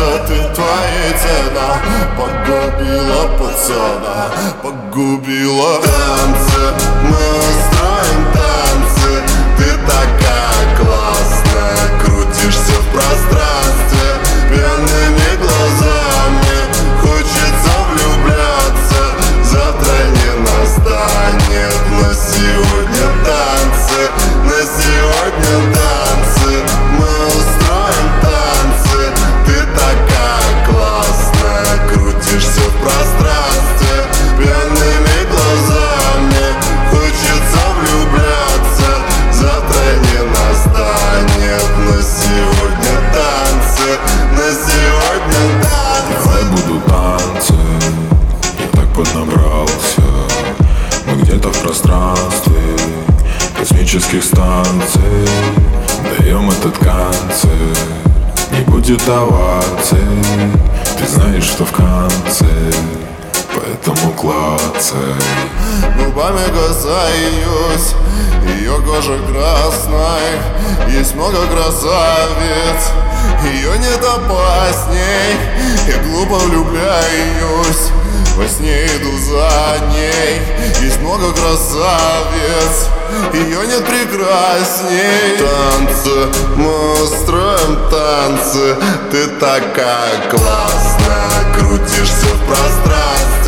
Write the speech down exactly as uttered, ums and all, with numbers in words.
ты твоей цена погубила пацана, погубила. Танцы, мы устроим танцы, ты такая классная, крутишься в пространстве пьяными глазами, хочется влюбляться, завтра не настанет, но сегодня танцы, на сегодня танцы, мы устроим танцы, ты такая классная, крутишься в пространстве пьяными глазами, хочется влюбляться, завтра не настанет, но сегодня танцы, на сегодня танцы. Давай будут танцы, я так поднабрался. Мы где-то в пространстве космических станций даем этот концерт, не будет оваций, ты знаешь, что в конце, поэтому клацай. Губами касаюсь ее кожи красной, есть много красавиц, ее нет опасней. Я глупо влюбляюсь, во сне иду за ней, есть много красавиц, ее нет прекрасней. Танцы, мы устроим танцы, ты такая классная, крутишься в пространстве